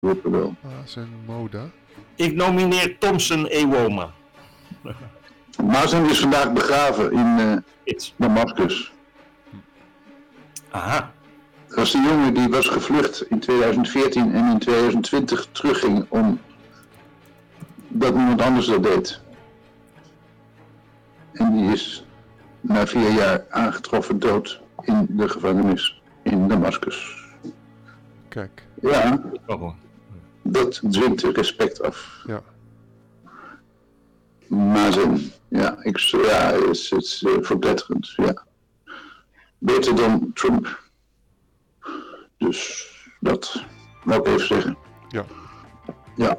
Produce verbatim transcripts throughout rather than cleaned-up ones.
wel. Mazen Moda. Ik nomineer Thompson Ewoma. Mazen is vandaag begraven in uh, Damascus. Aha. Dat was de jongen die was gevlucht in twintig veertien en in twintig twintig terugging om dat niemand anders dat deed. En die is na vier jaar aangetroffen dood in de gevangenis in Damascus. Kijk. Ja, Oh. dat dwingt respect af. Ja. Mazen, ja, ik, ja, het is, het is uh, verpletterend, ja. Beter dan Trump. Dus dat wil ik even zeggen. Ja. Ja.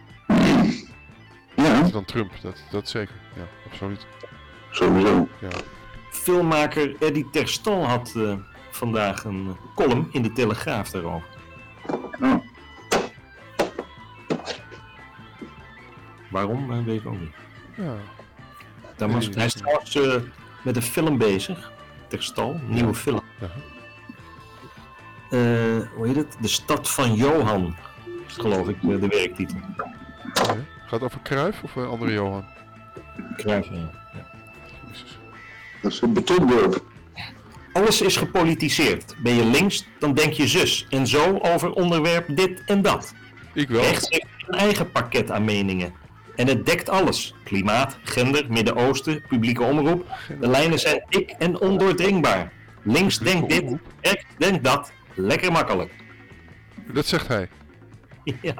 Ja. Beter dan Trump, dat, dat zeker. Ja, absoluut. Sowieso. Ja. Filmmaker Eddie Terstal had uh, vandaag een column in de Telegraaf daarover. Oh. Waarom, uh, weet ik ook niet. Ja. Daar was, hij is trouwens uh, met een film bezig. Terstal, een nieuwe film. Ja. Uh, hoe heet het? De Stad van Johan. Is geloof ik uh, de werktitel. Ja. Gaat het over Cruijff of een andere Johan? Cruijff, ja. Ja. Dat is een betondorp. Alles is gepolitiseerd. Ben je links, dan denk je zus. En zo over onderwerp dit en dat. Ik wel. Rechts heeft een eigen pakket aan meningen. En het dekt alles. Klimaat, gender, Midden-Oosten, publieke omroep. De lijnen zijn dik en ondoordringbaar. Links denkt dit, rechts denkt dat. Lekker makkelijk. Dat zegt hij. Ja.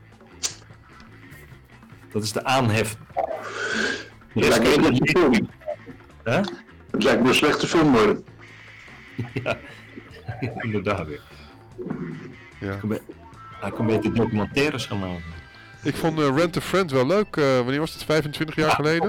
Dat is de aanhef. Dat lijkt me een slechte film. Huh? Dat lijkt me een slechte film worden. Ja, inderdaad weer. Ja. Hij kan beter documentaires gaan maken. Ik vond uh, Rent a Friend wel leuk. Uh, wanneer was het? vijfentwintig jaar geleden?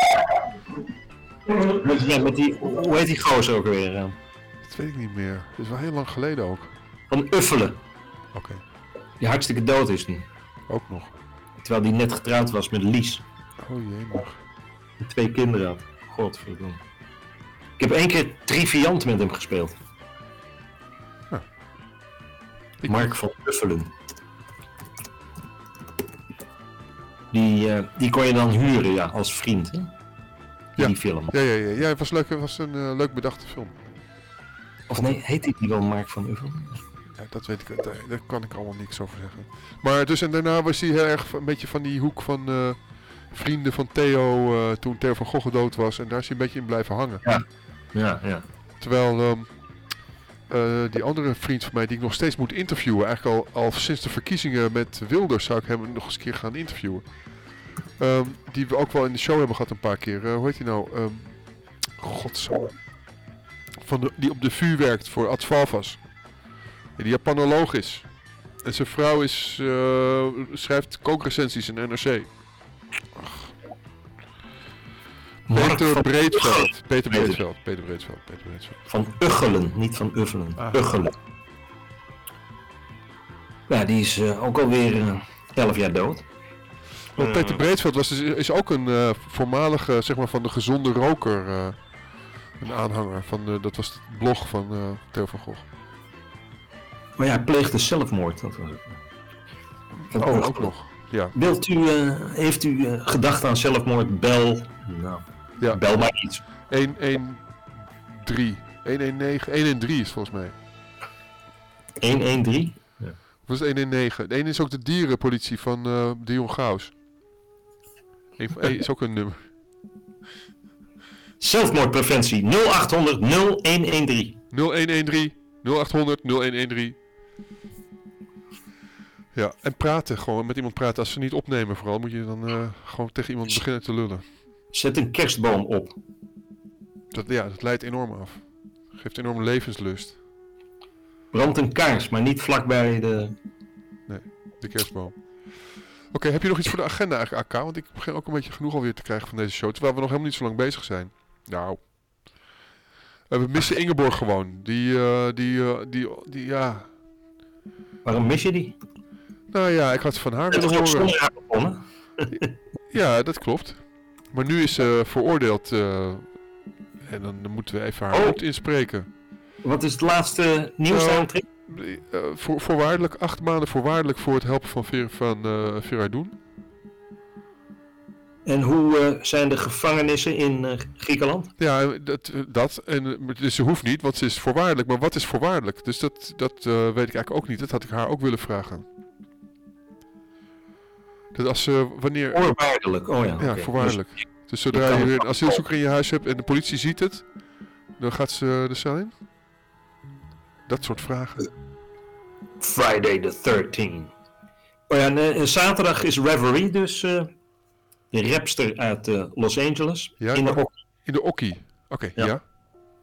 Met, met die, hoe heet die gozer ook weer? Uh? Dat weet ik niet meer. Dat is wel heel lang geleden ook. Van Uffelen. Oké. Okay. Die hartstikke dood is nu. Ook nog. Terwijl die net getrouwd was met Lies. Oh jee nog. En twee kinderen had. Godverdomme. Ik heb één keer Triviant met hem gespeeld. Ja. Ik Mark van Uffelen. Die, uh, die kon je dan huren, ja, als vriend, hè? Ja. Die film. Ja, ja, ja. ja het was, leuk, het was een uh, leuk bedachte film. Of nee, heet die wel Mark van Uffelen? Ja, dat weet ik, daar, daar kan ik allemaal niks over zeggen. Maar dus en daarna was hij heel erg een beetje van die hoek van uh, vrienden van Theo, uh, toen Theo van Gogh dood was. En daar is hij een beetje in blijven hangen. Ja, ja, ja. Terwijl um, uh, die andere vriend van mij die ik nog steeds moet interviewen, eigenlijk al, al sinds de verkiezingen met Wilders zou ik hem nog eens een keer gaan interviewen. Um, die we ook wel in de show hebben gehad een paar keer. Uh, hoe heet hij nou? Um, Godsamme. Van de, die op de V U werkt voor Advalvas. Die Japanoloog is. En zijn vrouw is, uh, schrijft kookrecensies in N R C. Ach. Peter Breedveld. Peter Breedveld. Peter Breedveld. Peter Breedveld. Van Uggelen, niet van Uffelen. Ah. Uggelen. Ja, die is uh, ook alweer uh, elf jaar dood. Want uh, Peter Breedveld was dus, is ook een uh, voormalige, zeg maar, van de gezonde roker. Uh, een aanhanger. Van, uh, dat was het blog van uh, Theo van Gogh. Maar ja, hij pleegde zelfmoord. Dat was het. Dat oh, ook nog. Ja. Wilt u, uh, heeft u uh, gedacht aan zelfmoord? Bel. Nou, ja. Bel maar iets. een een drie. een een negen. een een drie is volgens mij. een een drie? Ja. Of is het een een negen? De ene is ook de dierenpolitie van uh, Dion Gauws. Een van, is ook een nummer. Zelfmoordpreventie nul acht honderd nul een een drie. nul een een drie nul acht honderd nul een een drie. Ja, en praten, gewoon met iemand praten. Als ze niet opnemen vooral, moet je dan uh, gewoon tegen iemand beginnen te lullen. Zet een kerstboom op. Dat, ja, dat leidt enorm af. Geeft enorm levenslust. Brand een kaars, maar niet vlakbij de... Nee, de kerstboom. Oké, okay, heb je nog iets voor de agenda eigenlijk, A K? Want ik begin ook een beetje genoeg alweer te krijgen van deze show. Terwijl we nog helemaal niet zo lang bezig zijn. Nou... Uh, we missen Ingeborg gewoon. Die, uh, die, uh, die, die, ja... Waarom mis je die? Nou ja, ik had van haar willen horen. Haar begonnen. Ja, dat klopt. Maar nu is ze uh, veroordeeld. Uh, en dan, dan moeten we even haar oh. moed inspreken. Wat is het laatste nieuws nou, aantrek? uh, voor, voorwaardelijk, acht maanden voorwaardelijk voor het helpen van, Ver, van uh, Feraydun. En hoe uh, zijn de gevangenissen in uh, Griekenland? Ja, dat. dat en, dus ze hoeft niet, want ze is voorwaardelijk. Maar wat is voorwaardelijk? Dus dat, dat uh, weet ik eigenlijk ook niet. Dat had ik haar ook willen vragen. Dat als ze, wanneer... Voorwaardelijk, oh ja. Ja, okay. voorwaardelijk. Dus, dus zodra je, je een asielzoeker in je huis hebt en de politie ziet het, dan gaat ze de cel in? Dat soort vragen. Friday the thirteenth. Oh ja, en, en zaterdag is Reverie, dus uh, de rapster uit uh, Los Angeles. Ja, in de Okkie. In de Okkie, oké, okay, ja. ja.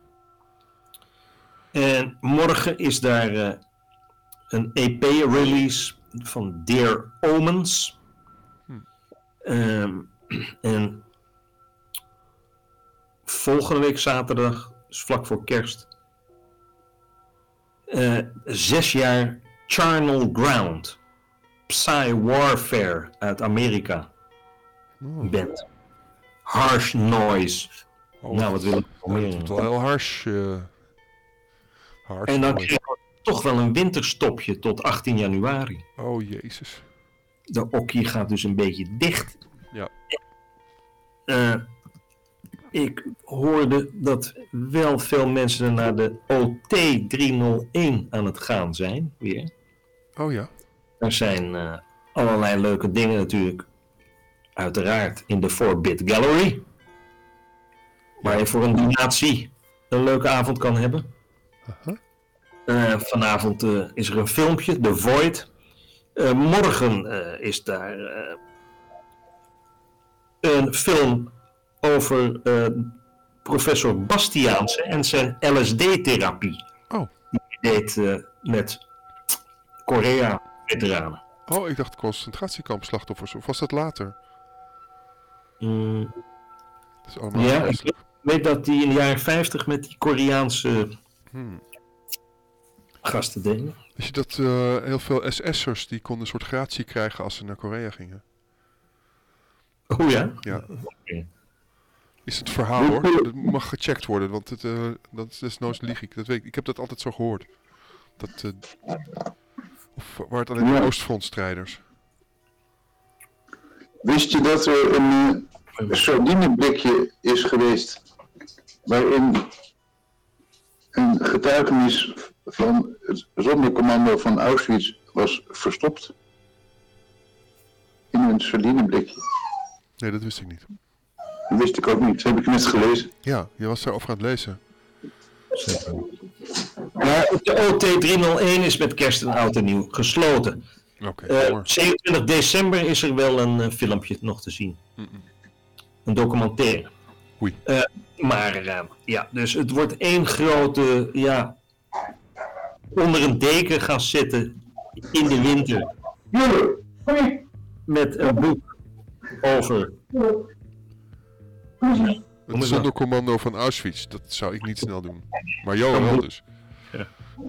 En morgen is daar uh, een E P-release van Dear Omens. Hm. Um, en volgende week zaterdag, dus vlak voor kerst, uh, zes jaar Charnel Ground, Psy Warfare uit Amerika, oh. Band, Harsh Noise. Oh, nou, wat wil ik nog meer? Het is wel heel harsh. Uh, harsh en dan noise. krijgen we toch wel een winterstopje tot achttien januari. Oh jezus. De Okkie gaat dus een beetje dicht. Ja. Uh, ik hoorde dat wel veel mensen naar de O T driehonderdéén aan het gaan zijn, weer. Oh ja. Er zijn uh, allerlei leuke dingen natuurlijk. Uiteraard in de four bit Gallery. Waar je voor een donatie een leuke avond kan hebben. Uh-huh. Uh, vanavond uh, is er een filmpje, The Void. Uh, morgen uh, is daar uh, een film over uh, professor Bastiaanse en zijn L S D-therapie. Oh. Die hij deed uh, met Korea-veteranen. Oh, ik dacht concentratiekampslachtoffers. Of was dat later? Mm. Dat is allemaal ja, ik weet dat hij in de jaren vijftig met die Koreaanse hmm. gasten deed. Weet je dat uh, heel veel S S'ers die konden een soort gratie krijgen als ze naar Korea gingen? Oh ja? Ja. Okay. Is het verhaal hoor. Dat mag gecheckt worden, want het, uh, dat is desnoods lieg ik. Dat weet ik. Ik heb dat altijd zo gehoord. Dat, uh, of waar het alleen ja. de Oostfrontstrijders. Wist je dat er een uh, sardineblikje is geweest waarin een getuigenis van het zondercommando van Auschwitz was verstopt? In een sardineblikje. Nee, dat wist ik niet. Dat wist ik ook niet, dat heb ik net gelezen. Ja, je was daarover aan het lezen. Zeker. Maar de O T driehonderdéén is met kerst en oud en nieuw gesloten. Okay, uh, zevenentwintig december is er wel een uh, filmpje nog te zien. Mm-mm. Een documentaire. Oei. Uh, maar uh, ja, dus het wordt één grote, ja, onder een deken gaan zitten in de winter. Met een boek over... Het zondercommando van Auschwitz, dat zou ik niet snel doen. Maar Johan wel dus. Ja.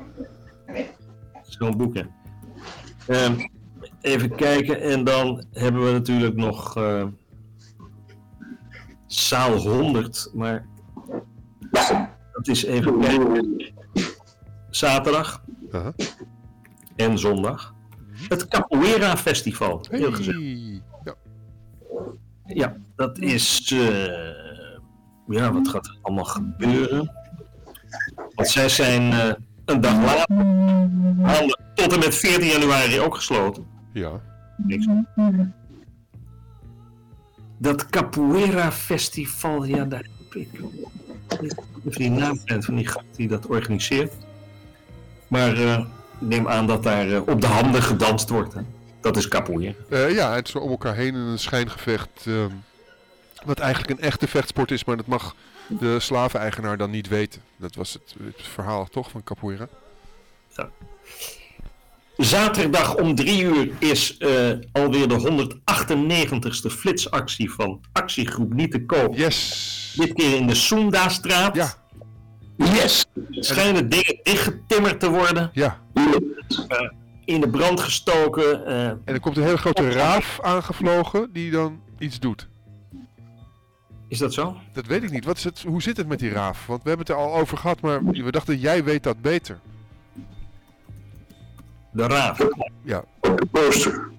Zo'n boek, hè. Uh, even kijken, en dan hebben we natuurlijk nog uh, zaal honderd, maar dat is even kijken. Zaterdag uh-huh. en zondag. Het Capoeira Festival. Hey. Heel gezellig. Ja. Ja, dat is... Uh, ja, wat gaat er allemaal gebeuren? Want zij zijn uh, een dag later, tot en met veertien januari ook gesloten. Ja. Niks. Dat Capoeira Festival, ja, daar heb ik even die naam van die gast die dat organiseert. Maar uh, ik neem aan dat daar uh, op de handen gedanst wordt. Hè? Dat is Capoeira. Uh, ja, het is om elkaar heen in een schijngevecht. Uh, wat eigenlijk een echte vechtsport is, maar dat mag de slaveneigenaar dan niet weten. Dat was het, het verhaal toch van Capoeira. Ja. Zaterdag om drie uur is uh, alweer de honderdachtennegentigste flitsactie van actiegroep Niet te Koop. Yes! Dit keer in de Soendastraat. Ja. Yes! Schijnen dingen dichtgetimmerd te worden. Ja. Uh, in de brand gestoken. Uh, en er komt een hele grote raaf aangevlogen die dan iets doet. Is dat zo? Dat weet ik niet. Wat is het, hoe zit het met die raaf? Want we hebben het er al over gehad, maar we dachten jij weet dat beter. De raaf. Ja. Op de poster.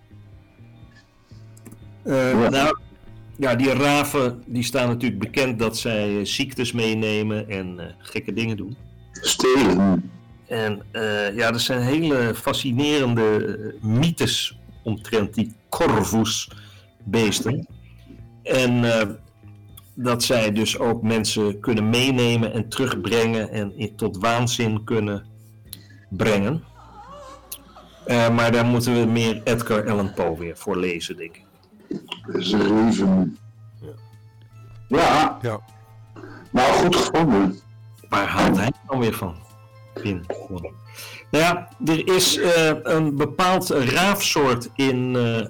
Uh, Ja. Nou, ja, die raven die staan natuurlijk bekend dat zij uh, ziektes meenemen en uh, gekke dingen doen. Stelen. En uh, ja, er zijn hele fascinerende uh, mythes omtrent die Corvus-beesten. En uh, dat zij dus ook mensen kunnen meenemen en terugbrengen en in, tot waanzin kunnen brengen. Uh, maar daar moeten we meer Edgar Allan Poe weer voor lezen, denk ik. Zeven. Ja. Ja. Nou, goed gevonden. Waar haalt hij dan weer van? Pin. Nou ja, er is uh, een bepaald raafsoort in, uh,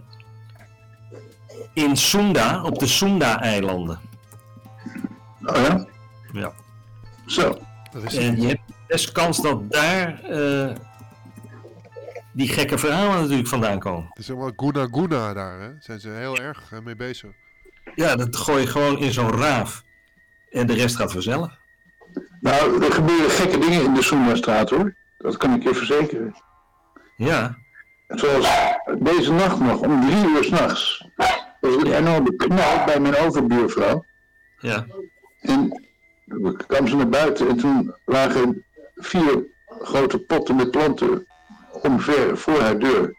in Sunda, op de Sunda-eilanden. Oh ja? Ja. Zo. Dat is En je hebt best kans dat daar uh, die gekke verhalen natuurlijk vandaan komen. Het is helemaal Guna Guna daar, hè? Zijn ze heel erg uh, mee bezig. Ja, dat gooi je gewoon in zo'n raaf. En de rest gaat vanzelf. Nou, er gebeuren gekke dingen in de Soendastraat hoor. Dat kan ik je verzekeren. Ja. Zoals deze nacht nog, om drie uur 's nachts, was er een enorme knal bij mijn overbuurvrouw. Ja. En toen kwam ze naar buiten en toen lagen vier grote potten met planten omver voor haar deur.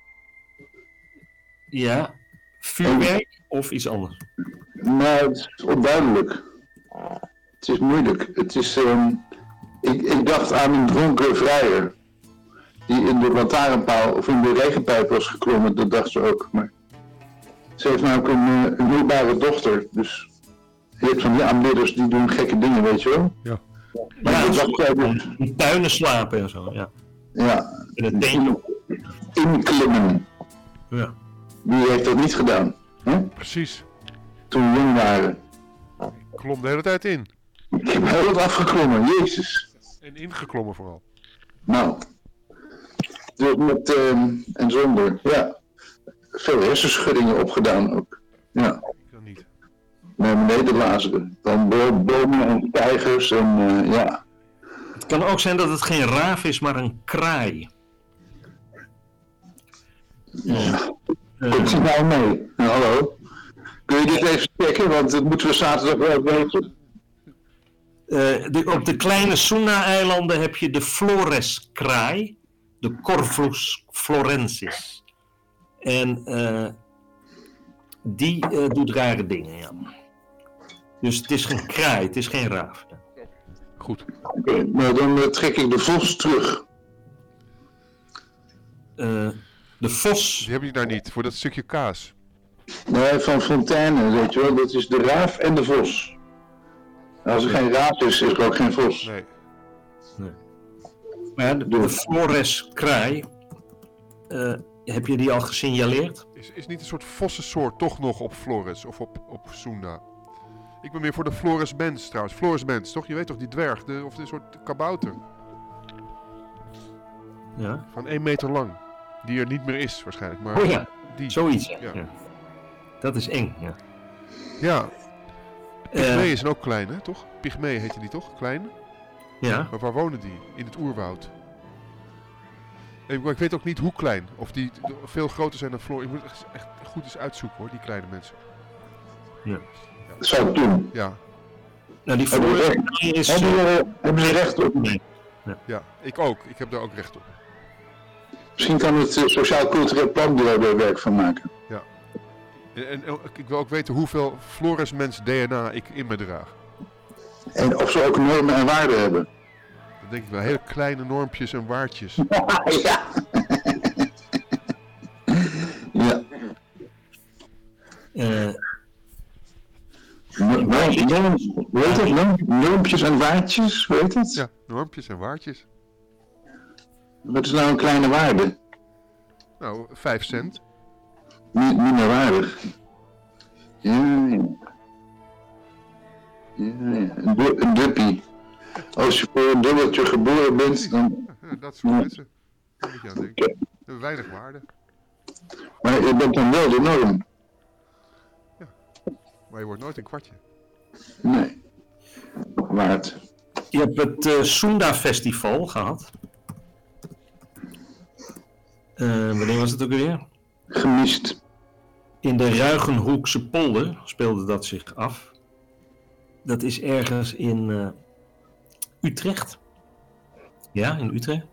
Ja. Vuurwerk of iets anders? Maar het is onduidelijk. Het is moeilijk. Het is, um, ik, ik dacht aan een dronken vrijer die in de lantaarnpaal of in de regenpijp was geklommen, dat dacht ze ook. Maar ze heeft namelijk een, een huwbare dochter, dus je hebt van die aanbidders die doen gekke dingen, weet je wel. Ja. Maar Ja, dat dacht zij dus. in tuinen slapen en zo, ja. Ja, In het teentje. inklimmen. Ja. Wie heeft dat niet gedaan? Hè? Precies. Toen we jong waren. Ik klom de hele tijd in. Ik heb heel wat afgeklommen, jezus. En ingeklommen vooral. Nou, dus met ehm en zonder, ja, veel hersenschuddingen opgedaan ook. Ja, Ik dan niet. naar beneden lazeren. Dan bo- bomen en tijgers en uh, ja. Het kan ook zijn dat het geen raaf is, maar een kraai. ja. Komt hij nou mee? Nou, hallo. Kun je dit even checken, want dat moeten we zaterdag wel weten. Uh, de, op de kleine Sunda-eilanden heb je de Flores-kraai, de Corvus florensis. En uh, die uh, doet rare dingen, ja. Dus het is geen kraai, het is geen raaf. Ja. Goed. Oké, okay, nou dan uh, trek ik de vos terug. Uh, de vos... Die heb je daar niet, voor dat stukje kaas. Nee, van Fontaine, weet je wel, dat is de raaf en de vos. Als er geen raaf is, is er ook geen vos. Nee. Nee. Maar ja, de, de Flores-kraai, uh, heb je die al gesignaleerd? Is, is niet een soort vossensoort toch nog op Flores of op, op Sunda? Ik ben meer voor de Flores mens trouwens. Flores mens, toch? Je weet toch, die dwerg, de, of een soort kabouter. Ja. Van één meter lang. Die er niet meer is waarschijnlijk. Maar oh ja, die. zoiets. Ja. Ja. Ja. Dat is eng, ja. Ja. Pygmee Uh, is ook klein, hè, toch? Pygmee heette die toch? Klein? ja. Maar waar wonen die? In het oerwoud. Ik, ik weet ook niet hoe klein. Of die veel groter zijn dan Floor. Ik moet echt, echt goed eens uitzoeken hoor, die kleine mensen. Ja. Dat zou ik doen. Ja. Nou, die Hebben Flores ze, is... hebben, ze, hebben ze recht op? Nee. Ja, ik ook. Ik heb daar ook recht op. Misschien kan het uh, Sociaal Cultureel Planbureau er werk van maken. Ja. En, en, en ik wil ook weten hoeveel Flores mens D N A ik in me draag. En of ze ook normen en waarden hebben. Dan denk ik wel, hele kleine normpjes en waardjes. ja. ja. Uh, Norm, norm, hoe heet het? Norm, normpjes en waardjes, hoe heet het? Ja, normpjes en waardjes. Wat is nou een kleine waarde? Nou, vijf cent. Niet, niet meer waardig. Ja, ja. Ja, ja. Een, du een duppie. Als je voor een dubbeltje geboren bent, dan... Ja, dat soort mensen. Daar moet je aan denken. We hebben weinig waarde. Maar je bent dan wel de norm. Maar je wordt nooit een kwartje. Nee. Waard. je hebt het uh, Sunda Festival gehad. Uh, wanneer was het ook alweer? Gemist. In de Ruigenhoekse polder speelde dat zich af. Dat is ergens in uh, Utrecht. Ja, in Utrecht.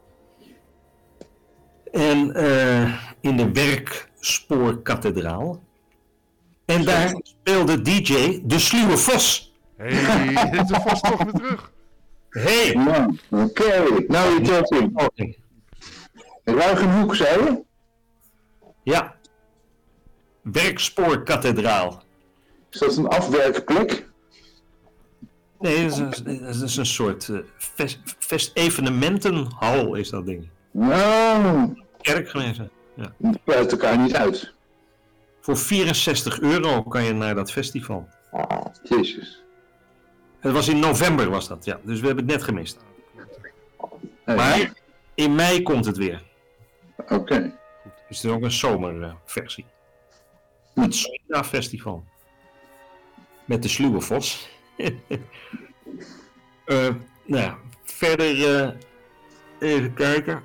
En uh, in de Werkspoorkathedraal. En daar speelde D J De Sluwe Vos. Hé, hey, dit is de Vos toch weer terug. Hey. Ja, oké. Okay. Nou, je telt in. Ruigenhoek, zei je? Ja. Werkspoorkathedraal. Is dat een afwerkplek? Nee, dat is een, dat is een soort uh, fest, fest evenementenhal is dat ding. Nou. Kerkgemeente. Ja. Dat sluit elkaar niet uit. Voor vierenzestig euro kan je naar dat festival. Oh, jezus. Het was in november was dat, ja. Dus we hebben het net gemist. Hey. Maar in mei komt het weer. Oké. Okay. Dus het is ook een zomerversie. Uh, het Sonja Festival. Met de Sluwe Vos. uh, nou ja, verder uh, even kijken.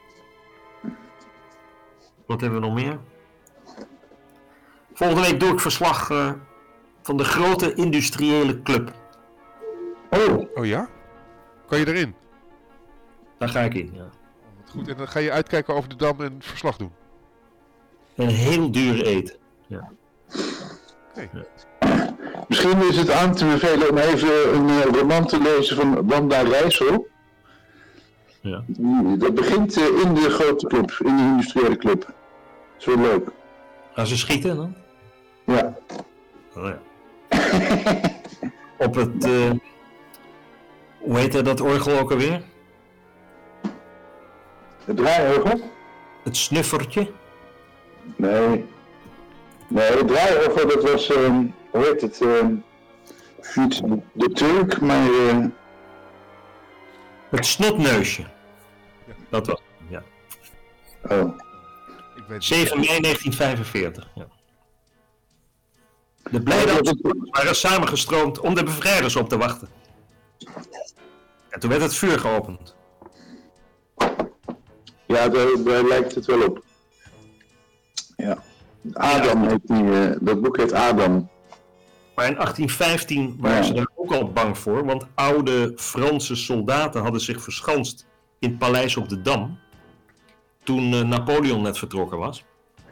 Wat hebben we nog meer? Volgende week doe ik verslag uh, van de grote industriële club. Oh. Oh ja? Kan je erin? Daar ga ik in, ja. Goed, en dan ga je uitkijken over de Dam en verslag doen. En heel duur eten. Ja. Okay. Ja. Misschien is het aan te bevelen om even een uh, roman te lezen van Wanda Rijssel. Ja. Dat begint uh, in de grote club, in de industriële club. Dat is wel leuk. Gaan ze schieten dan? Ja. Oh, ja. Op het, uh, hoe heet dat orgel ook alweer? Het draaiorgel? Het snuffertje? Nee. Nee, het draaiorgel dat was, um, hoe heet het, um, niet de Turk, maar... Uh... Het snotneusje. Ja. Dat was ja. Oh. Ik weet zeven mei negentien vijfenveertig. Ja. De Blijdeamsters waren samengestroomd om de bevrijders op te wachten. En toen werd het vuur geopend. Ja, daar, daar lijkt het wel op. Ja. Adam heet die, uh, dat boek heet Adam. Maar in achttien vijftien waren ja. ze er ook al bang voor, want oude Franse soldaten hadden zich verschanst in het paleis op de Dam. Toen uh, Napoleon net vertrokken was.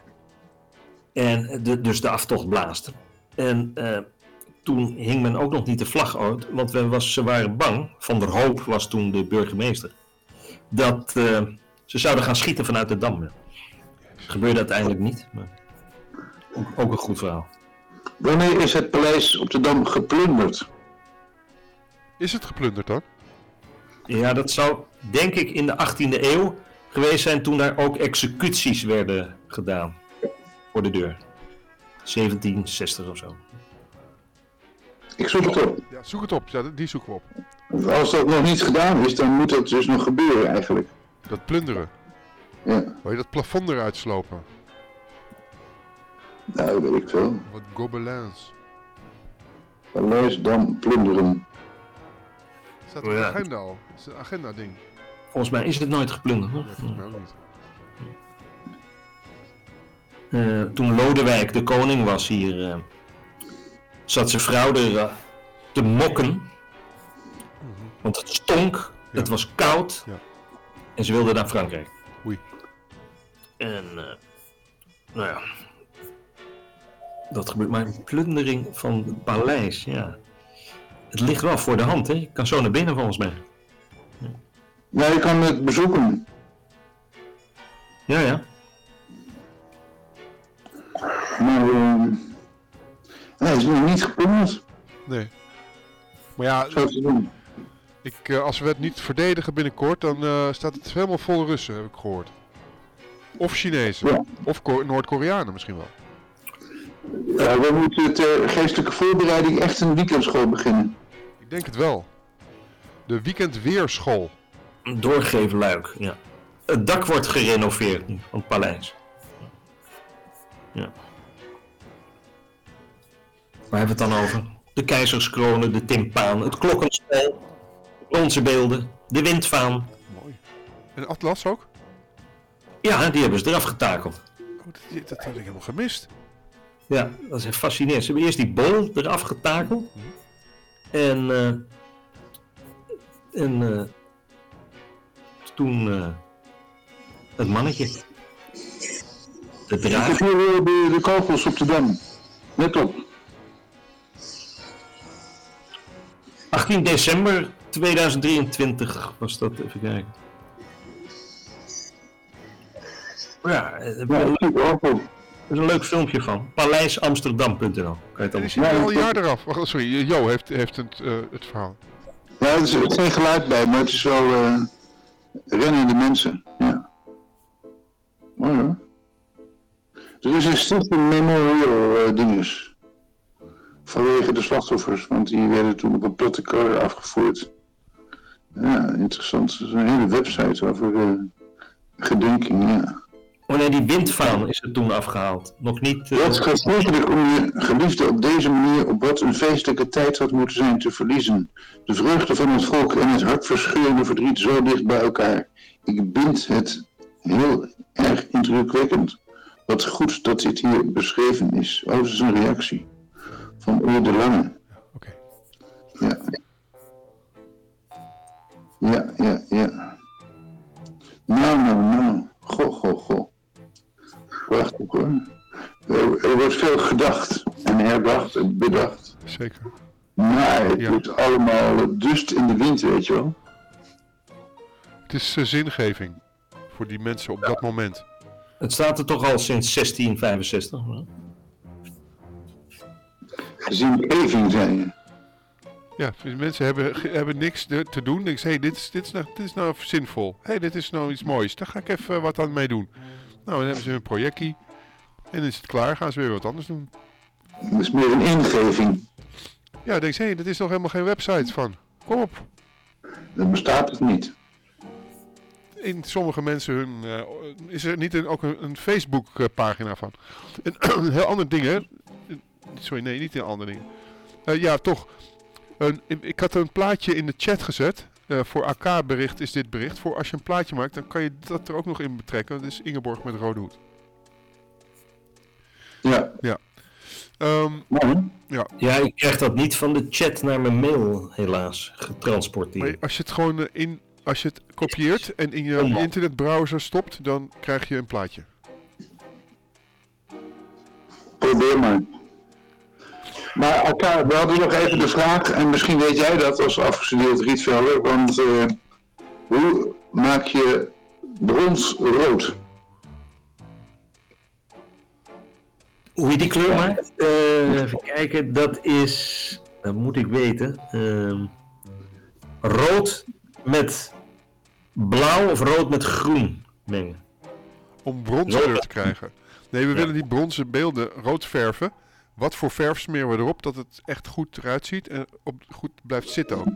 En de, dus de aftocht blaasde. En uh, toen hing men ook nog niet de vlag uit, want men was, ze waren bang, Van der Hoop was toen de burgemeester, dat uh, ze zouden gaan schieten vanuit de Dam. Dat gebeurde uiteindelijk niet, maar ook, ook een goed verhaal. Wanneer is het paleis op de Dam geplunderd? Is het geplunderd dan? Ja, dat zou denk ik in de achttiende eeuw geweest zijn toen daar ook executies werden gedaan. Voor de deur. zeventien zestig of zo. Ik zoek het op. Ja, zoek het op. Ja, die zoeken we op. Als dat nog niet gedaan is, dan moet dat dus nog gebeuren eigenlijk. Dat plunderen. Ja. Wil je dat plafond eruit slopen? Nou, weet ik veel. Wat gobelins. Paleis Dam plunderen. Staat op de agenda al. Dat is een agenda ding. Volgens mij is het nooit geplunderd. Ja, volgens mij ook niet. Uh, toen Lodewijk de koning was hier, uh, zat zijn vrouw er uh, te mokken. Mm-hmm. Want het stonk, ja. Het was koud ja. En ze wilde naar Frankrijk. Oei. En, uh, nou ja, dat gebeurt maar een plundering van het paleis, ja. Het ligt wel voor de hand, hè? Je kan zo naar binnen volgens mij. Ja, ja, je kan het bezoeken. Ja, ja. Maar uh, nee, het is nog niet geplunderd. Nee. Maar ja, zo te doen. Ik, uh, als we het niet verdedigen binnenkort, dan uh, staat het helemaal vol Russen, heb ik gehoord. Of Chinezen. Ja. Of Ko- Noord-Koreanen misschien wel. Ja, we moeten ter geestelijke voorbereiding echt een weekendschool beginnen. Ik denk het wel. De weekendweerschool. Een doorgeefluik, ja. Het dak wordt gerenoveerd van het paleis. Ja. Waar hebben we het dan over? De keizerskronen, de timpaan, het klokkenspel, onze beelden, de windvaan. Mooi. En Atlas ook? Ja, die hebben ze eraf getakeld. Oh, dat, dat had ik helemaal gemist. Ja, dat is echt fascinerend. Ze hebben eerst die bol eraf getakeld. Mhm. En, uh, en uh, toen uh, het mannetje. De draak. Ik heb hier de, de kogels op de dam. Net op. achttien december tweeduizend drieëntwintig was dat, even kijken. Ja, Ja, ik zie het ook op. er is een leuk filmpje van. paleis amsterdam punt n l. Kan je het Er allemaal is zien? hier al een jaar eraf. Wacht, sorry, Jo heeft, heeft het, uh, het verhaal. Ja, er is, er is geen geluid bij, maar het is wel uh, rennende mensen. Ja. Mooi hoor. Er is een Stichting Memorial uh, dinges. Vanwege de slachtoffers, want die werden toen op een platte kar afgevoerd. Ja, interessant. Er is een hele website over uh, gedenking, ja. Oh nee, die windvaan is er toen afgehaald. Nog niet... Uh... Het gaat mogelijk om je geliefde op deze manier op wat een feestelijke tijd had moeten zijn te verliezen. De vreugde van het volk en het hartverscheurende verdriet zo dicht bij elkaar. Ik vind het heel erg indrukwekkend. Wat goed dat dit hier beschreven is. Oh, dat is een reactie. Van Oer de Lange. Oké. Ja. Ja, ja, ja. Nou, nou, nou. Goh, goh, goh. Prachtig hoor. Er, er wordt veel gedacht en herdacht en bedacht. Zeker. Maar het Ja. wordt allemaal dust in de wind, weet je wel. Het is uh, zingeving voor die mensen op dat moment. Het staat er toch al sinds zestien vijfenzestig. Hè? Zingeving, zei je. Ja, die mensen hebben, hebben niks te te doen. Ik zeg, hey, dit, is, dit, is nou, dit is nou zinvol. Hé, hey, dit is nou iets moois. Daar ga ik even wat aan mee doen. Nou, dan hebben ze hun projectie. En dan is het klaar. Gaan ze weer wat anders doen. Dat is meer een ingeving. Ja, dan denk je, hé, hey, dat is nog helemaal geen website van. Kom op. Dat bestaat het niet. In sommige mensen hun, uh, is er niet een, ook een, een Facebook uh, pagina van. Een, een heel ander ding, hè. Sorry, nee, niet een ander ding. Uh, ja, toch. Een, ik had een plaatje in de chat gezet. Uh, voor A K-bericht is dit bericht. Voor als je een plaatje maakt, dan kan je dat er ook nog in betrekken. Dat is Ingeborg met rode hoed. Ja. Ja. Um, Mooi. ja. Ja, ik krijg dat niet van de chat naar mijn mail, helaas, getransporteerd. Maar als je het gewoon uh, in, als je het kopieert en in je Oh. internetbrowser stopt, dan krijg je een plaatje. Probeer maar. Maar elkaar, we hadden nog even de vraag, en misschien weet jij dat als afgestudeerd Rietvelder, want uh, hoe maak je brons rood? Hoe je die kleur maakt? Uh, even kijken, dat is, dat moet ik weten, uh, rood met blauw of rood met groen mengen. Om bronskleur te krijgen. Nee, we Ja. willen die bronzen beelden rood verven. Wat voor verf smeren we erop, dat het echt goed eruit ziet en op, goed blijft zitten ook.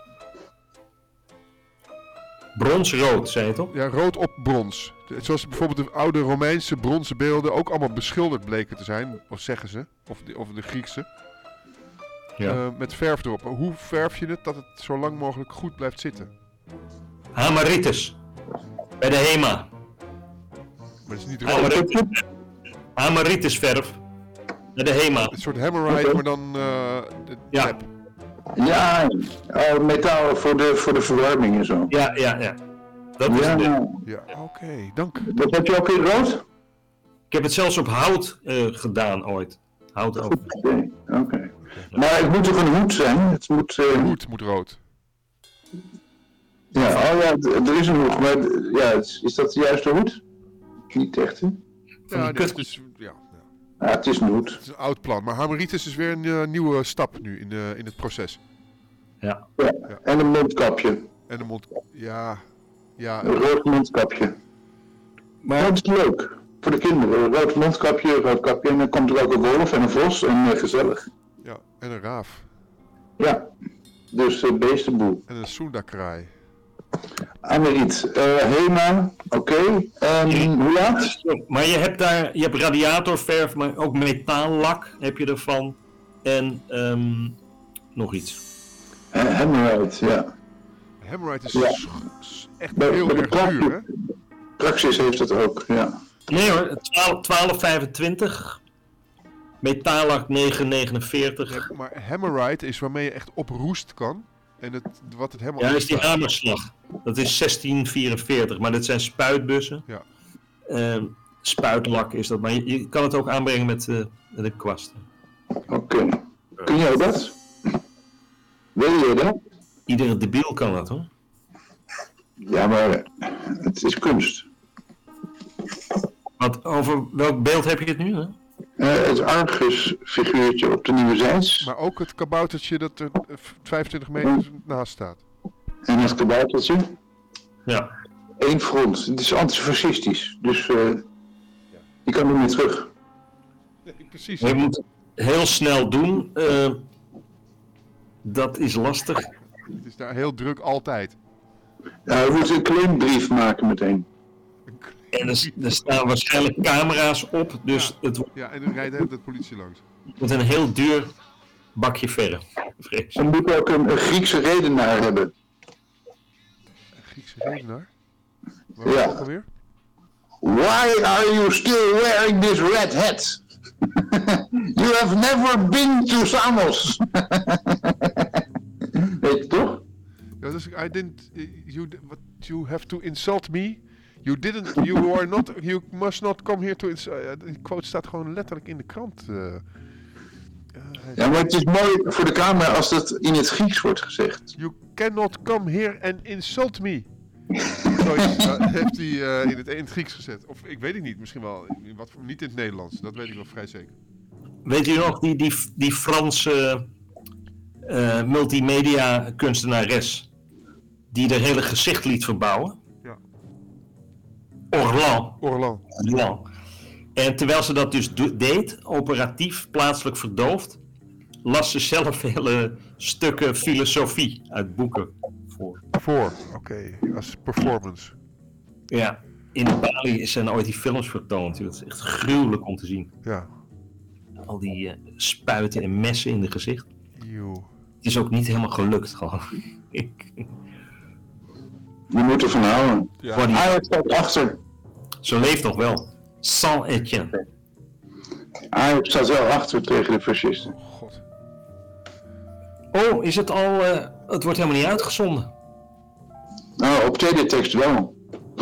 Bronsrood, zei je toch? Ja, rood op brons. De- Zoals bijvoorbeeld de oude Romeinse bronzen beelden ook allemaal beschilderd bleken te zijn, of zeggen ze, of de, of de Griekse. Ja. Uh, met verf erop. Hoe verf je het dat het zo lang mogelijk goed blijft zitten? Hamaritis. Bij de HEMA. Maar het is niet Oh, rood. maar dat- Hamaritisverf. Bij de HEMA. Een soort hammerite, Oké. maar dan uh, de Ja. tap. Ja, oh, metaal voor de, voor de verwarming en zo. Ja, ja, ja. Dat is Ja, het. Ja, oké, dank. dat heb je ook in rood? Ik heb het zelfs op hout uh, gedaan ooit. Hout ook. Goed idee, oké. Maar het moet toch een hoed zijn? Het moet... De Uh, hoed moet rood. ja, oh ja, d- er is een hoed, maar d- ja, is is dat de juiste hoed? Niet echt, hè? Ja, die dit kut- is, ja, ja. Ja, het is een hoed. Het is een oud plan. Maar hameritis is weer een uh, nieuwe stap nu in, uh, in het proces. Ja. Ja. En een mondkapje. En de mond... Ja, ja. Een rood mondkapje. Maar dat is leuk. Voor de kinderen. Een rood mondkapje, een rood kapje. En dan komt er ook een wolf en een vos en uh, gezellig. Ja, en een raaf. Ja. Dus uh, beestenboel. En een soendakraai. Ameriet. Uh, Hema. Oké. Okay. En hoe laat? Maar je hebt daar, je hebt radiatorverf, maar ook metaallak heb je ervan. En um, nog iets. Uh, Hammerite, ja. Hammerite is Ja. s- s- echt Bij- heel bij de erg klapje. duur, hè? Praxis heeft dat ook, ja. Nee hoor, twaalf vijfentwintig. Metalac negen negenenveertig. Ja, maar Hammerite is waarmee je echt op roest kan. En het, wat het helemaal Ja, dat is die staat. hamerslag. Dat is zestien vierenveertig, maar dat zijn spuitbussen. Ja. Uh, spuitlak is dat, maar je, je kan het ook aanbrengen met uh, de kwast. Oké. Okay. Kun jij dat? Wil je dat? Iedere debiel kan dat hoor. Ja, maar het is kunst. Wat, over welk beeld heb je het nu? Hè? Uh, het Argus-figuurtje op de Nieuwe Zijds. Maar ook het kaboutertje dat er vijfentwintig meter naast staat. En het kaboutertje? Ja. Eén front. Het is antifascistisch. Dus uh, je kan er niet terug. Nee, precies. Je moet heel snel doen. Uh, dat is lastig. Het is daar heel druk altijd. Ja, we moeten een claimbrief maken meteen. En er, er staan waarschijnlijk camera's op, dus ja. het Ja, en dan rijdt de, de politie langs. wordt een heel duur bakje verre. Vrees. En moet ook een, een Griekse redenaar hebben. Een Griekse redenaar? Waar ja. Ook alweer? Why are you still wearing this red hat? You have never been to Samos. Weet je toch? Ja, dus I didn't. You, what, you have to insult me. You didn't. You are not. You must not come here to insult. Uh, die quote staat gewoon letterlijk in de krant. Uh, uh, ja, maar het is mooi voor de camera als dat in het Grieks wordt gezegd. You cannot come here and insult me. Zoiets uh, heeft hij uh, in, het, in het Grieks gezet. Of ik weet het niet. Misschien wel. In wat, niet in het Nederlands. Dat weet ik wel vrij zeker. Weet u nog die, die, die Franse uh, multimedia kunstenares die de hele gezicht liet verbouwen? Ja. Orlan. Orlan. Orlan. En terwijl ze dat dus do- deed, operatief, plaatselijk verdoofd, las ze zelf hele stukken filosofie uit boeken voor. Voor, oké. Okay. Als performance. Ja. In Bali zijn ooit die films vertoond. Dat is echt gruwelijk om te zien. Ja. Al die uh, spuiten en messen in de gezicht. Eeuw. Het is ook niet helemaal gelukt, gewoon. Je moet ervan houden. Ja. Ajax staat achter. Ze leeft nog wel. Saint-Étienne. Ajax staat wel achter tegen de fascisten. God. Oh, is het al... Uh, het wordt helemaal niet uitgezonden. Nou, op teletext wel.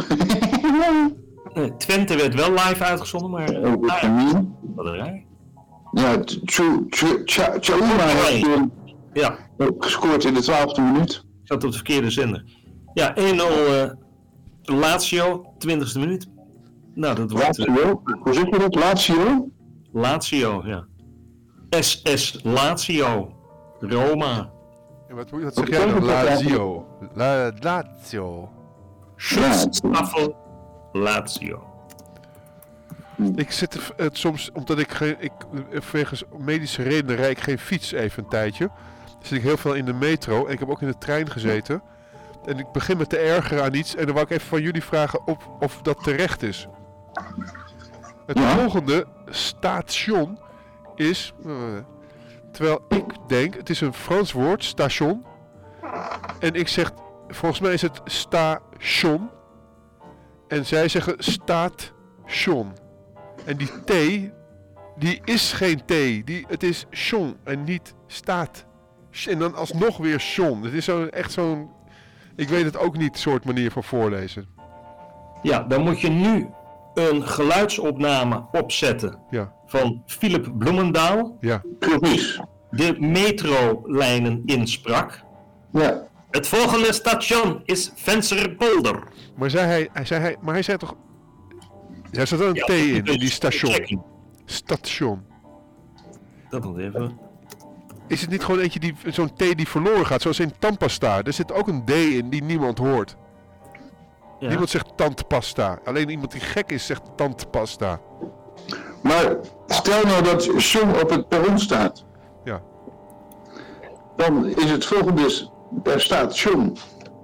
Uh, Twente werd wel live uitgezonden, maar... Uh, Ook op Camille. wat een raar. Ja, Chauma heeft Ja, gescoord in de twaalfde minuut. ik zat op de verkeerde zender. Ja, één nul uh, Lazio, twintigste minuut. Nou, dat wordt... Uh, Lazio? Hoe zeg je dat? Lazio? Lazio, ja. S S Lazio. Roma. En wat, wat zeg jij dan? Lazio. La, Lazio. Schutzstaffel Lazio. Ik zit het soms, omdat ik, geen, ik wegens medische redenen rijd ik geen fiets even een tijdje. Zit ik heel veel in de metro en ik heb ook in de trein gezeten. En ik begin me te ergeren aan iets en dan wou ik even van jullie vragen of, of dat terecht is. Het Ja. volgende station is, uh, terwijl ik denk, het is een Frans woord, station. En ik zeg, volgens mij is het station. En zij zeggen station. En die T, die is geen T. Die, het is Sion en niet staat. En dan alsnog weer Sion. Het is zo, echt zo'n, ik weet het ook niet, soort manier van voorlezen. Ja, dan moet je nu een geluidsopname opzetten Ja, van Philip Bloemendaal, ja. Precies. de metrolijnen insprak. Ja. Het volgende station is Vensterpolder. Maar zei hij, hij, zei hij, maar hij zei toch, er zat wel een Ja, T in, in dus die station. checken. Station. Dat moet even. Is het niet gewoon eentje die, zo'n T die verloren gaat, zoals in tandpasta? Er zit ook een D in die niemand hoort. Ja. Niemand zegt tandpasta. Alleen iemand die gek is zegt tandpasta. Maar stel nou dat Sion op het perron staat. Ja. Dan is het volgende, daar staat Sion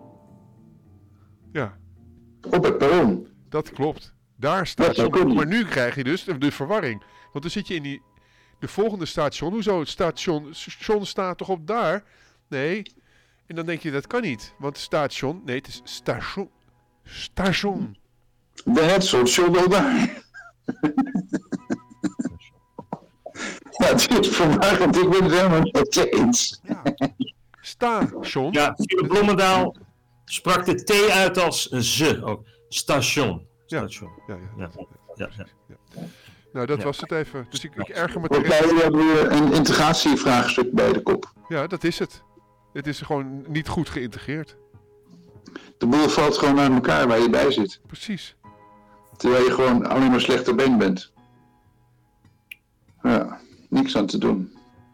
Ja, op het perron. dat klopt. Daar staat Dat zou Sion. kunnen. Maar nu krijg je dus de, de verwarring. Want dan zit je in die, de volgende station. Hoezo het station? Station staat toch op daar? Nee. En dan denk je dat kan niet. Want station, nee het is station. Station. De Hetzel, al daar. Ja, het is verwarrend, ik ben het helemaal met je eens. Ja. Station. Ja, Philip Bloemendaal sprak de T uit als een Z ook. Station. Station. Ja, ja. Ja. Ja, ja. Ja. Nou, dat Ja. was het even. Dus ik, ik erger me Volgens terecht. mij hebben we een integratievraagstuk bij de kop. Ja, dat is het. Het is gewoon niet goed geïntegreerd. De boel valt gewoon uit elkaar waar je bij zit. Precies. Terwijl je gewoon alleen maar slechter been bent. Ja, niks aan te doen.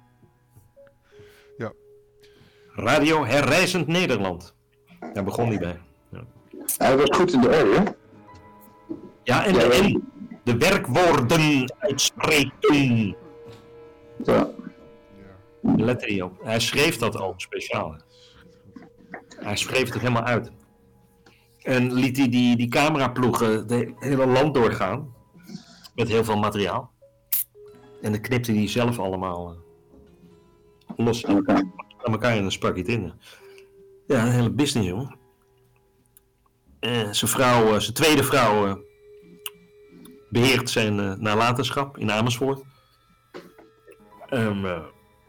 Radio Herrijzend Nederland. Daar begon hij bij. Ja, Hij was goed in de orde, hè? ja en, Ja, de, ja. en de werkwoorden uitspreken. Ja. Let er niet op. Hij schreef dat al speciaal. Hij schreef het helemaal uit. En liet hij die, die cameraploegen het hele land doorgaan. Met heel veel materiaal. En dan knipte hij zelf allemaal uh, los aan elkaar, aan elkaar en dan sprak hij het in. Ja, een hele business, jongen. Uh, zijn vrouw, uh, zijn tweede vrouw, uh, beheert zijn uh, nalatenschap in Amersfoort. Um, uh,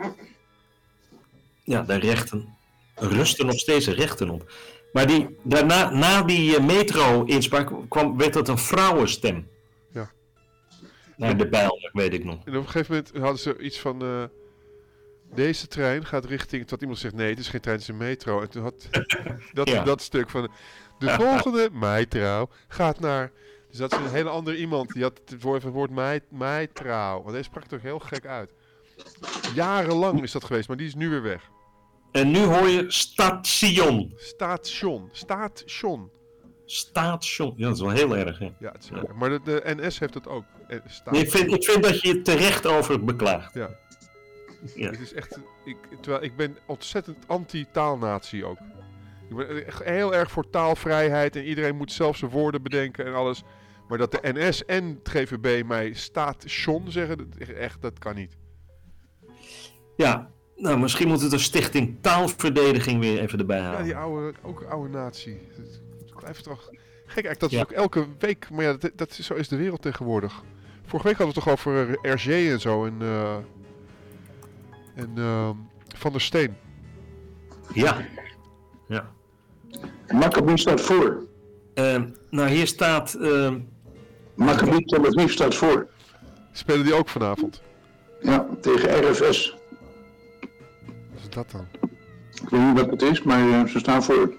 ja, de rechten rusten nog steeds de rechten op. Maar die, daarna, na die uh, metro-inspraak kwam, werd dat een vrouwenstem. Ja. Naar de bijl, weet ik nog. En op een gegeven moment hadden ze iets van... Uh, deze trein gaat richting... Tot iemand zegt, nee, het is geen trein, het is een metro. En toen had dat, Ja. dat stuk van... De volgende metro gaat naar... Dus dat is een hele andere iemand. Die had het woord, het woord mij, metro. Want hij sprak het ook heel gek uit. Jarenlang is dat geweest, maar die is nu weer weg. En nu hoor je station. Station. Station. Station. Ja, dat is wel heel erg, hè? Ja, het is erg. Maar de, de N S heeft het ook. Eh, sta- Nee, ik, vind, ik vind dat je je terecht over beklaagt. Ja. Ja. Het is echt... Ik, terwijl ik ben ontzettend anti-taalnatie ook. Ik ben echt heel erg voor taalvrijheid en iedereen moet zelf zijn woorden bedenken en alles. Maar dat de N S en het G V B mij station zeggen, dat, echt, dat kan niet. Ja, nou misschien moet het de Stichting Taalverdediging weer even erbij halen. Ja, die oude, ook oude natie. Het blijft toch gek eigenlijk, dat is Ja. ook elke week, maar ja, dat, dat is, zo is de wereld tegenwoordig. Vorige week hadden we het toch over R G en zo en, uh, en uh, Van der Steen. Ja. Ja. Maccabi staat voor. Uh, nou, hier staat... Uh... Maccabi Tel Aviv staat voor. Spelen die ook vanavond? Ja, tegen R F S. Wat is dat dan? Ik weet niet wat het is, maar uh, ze staan voor.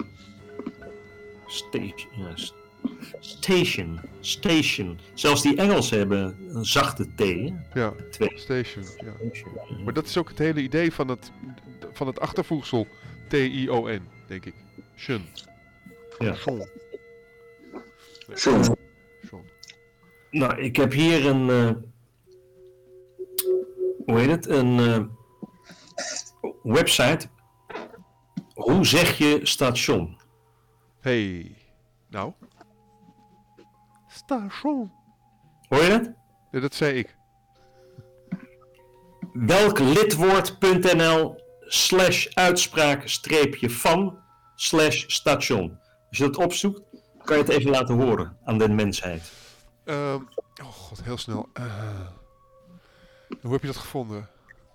Station. Ja, st- station. Station. Zelfs die Engelsen hebben een zachte T, hè? Ja, Twee. station. Ja. Maar dat is ook het hele idee van het, van het achtervoegsel T I O N, denk ik. Shun. Ja. Shon. Nee, Zo. Shon. Nou, ik heb hier een... Uh... Hoe heet het? Een uh... website. Hoe zeg je station? Hey. Nou. Station. Hoor je dat? Ja, dat zei ik. Welk lidwoord.nl slash uitspraak streepje van slash station. Als je dat opzoekt, kan je het even laten horen aan de mensheid. Uh, oh god, heel snel. Uh, hoe heb je dat gevonden?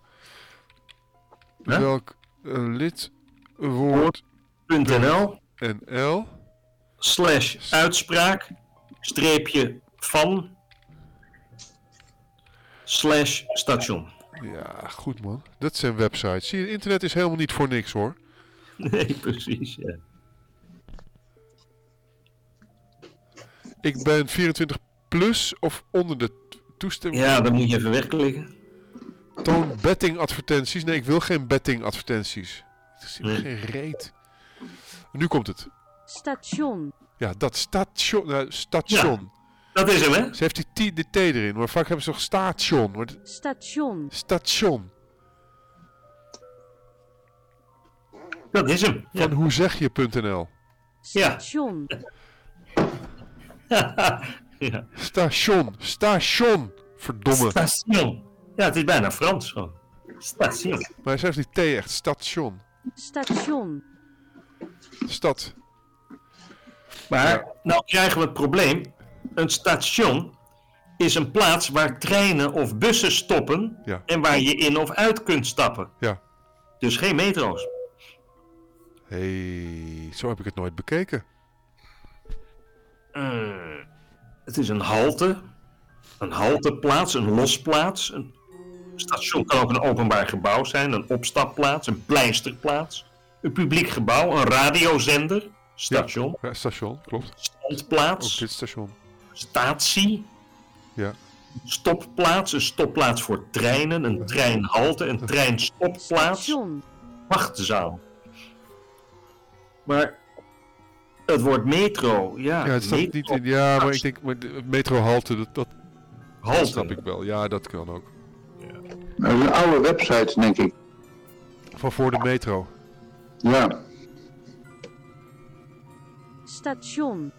Huh? Welk uh, lidwoord .nl N L slash uitspraak streepje van slash station. Ja, goed man. Dat zijn websites. Zie je, internet is helemaal niet voor niks hoor. Nee, precies. Ja. Ik ben vierentwintig plus of onder de toestemming. Ja, dan moet je even wegklikken. Toon betting advertenties. Nee, ik wil geen betting advertenties. Het is Nee. geen reet. Nu komt het. Station. Ja, dat station. Uh, station. Dat is hem, hè? Ze heeft die t, de t erin. Maar vaak hebben ze toch station. Maar het- Station. station. Dat is hem. Van Ja. hoe zeg je.nl. Ja. Station. Ja. Station. Station. Verdomme. Station. Ja, het is bijna Frans gewoon. Station. Maar zij heeft die t echt. Station. Station. Stad. Maar Ja. nou krijgen we het probleem. Een station is een plaats waar treinen of bussen stoppen Ja. en waar je in of uit kunt stappen. Ja. Dus geen metro's. Hey, zo heb ik het nooit bekeken. Uh, het is een halte, een halteplaats, een losplaats. Een station kan ook een openbaar gebouw zijn, een opstapplaats, een pleisterplaats, een publiek gebouw, een radiozender, station, Ja, station, klopt. Ook standplaats, dit station. statie, Ja. stopplaats, een stopplaats voor treinen, een treinhalte, een treinstopplaats, Station. wachtzaal. Maar het woord metro, ja, Ja, het staat metro, niet in. Ja, maar ik denk, maar de metrohalte, dat, dat halte. snap ik wel. Ja, dat kan ook. Dat is een oude website, denk ik. Van voor de metro. Ja. Station.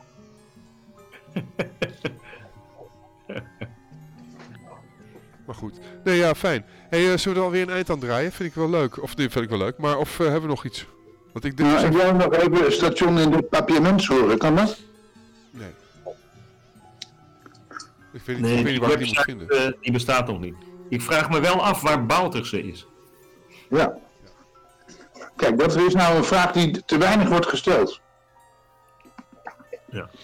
Maar goed. Nee, ja, fijn. Hey, uh, zullen we er alweer een eind aan draaien? Vind ik wel leuk. Of nee, vind ik wel leuk. Maar of uh, hebben we nog iets? Want ik denk... Nou, ik wil nog even een station in de papiaments horen, kan dat? Nee. Ik weet niet, Nee, ik weet die niet waar ik die moet website vinden. uh, die bestaat nog niet. Ik vraag me wel af waar Bouterse is. Ja. Kijk, dat is nou een vraag die te weinig wordt gesteld. Ja.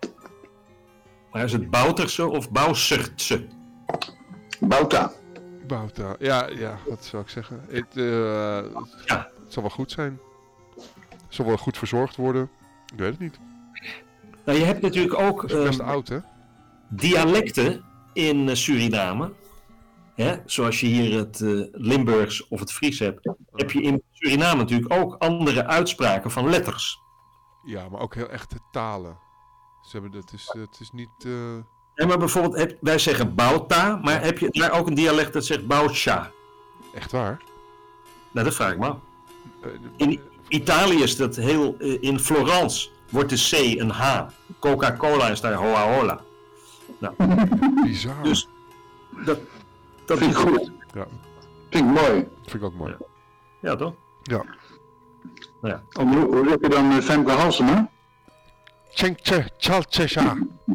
Maar is het Bouterse of Bouwsurtse? Bouta. Bouta. Ja, ja, wat zou ik zeggen? Het, uh, het, Ja. het zal wel goed zijn. Het zal wel goed verzorgd worden. Ik weet het niet. Nou, je hebt natuurlijk ook Het is best um, oud, hè? dialecten in uh, Suriname. Hè? Zoals je hier het uh, Limburgs of het Fries hebt. Heb je in Suriname natuurlijk ook andere uitspraken van letters. Ja, maar ook heel echte talen. Ze hebben, het, is, het is niet... Uh... En maar bijvoorbeeld, heb, wij zeggen Bauta, maar heb je daar ook een dialect dat zegt Baucha? Echt waar? Nou, dat vraag ik me af. Uh, In Italië is dat heel... Uh, in Florence wordt de C een H. Coca-Cola is daar Hoahola. Nou, bizar. dus dat... dat Vind ik goed. Ja, Vind ik mooi. vind ik ook mooi. Ja, toch? Ja. Nou ja. Om, hoe hoe zeg je dan met Femke Halsema? Tjenkje, tjaltjesja.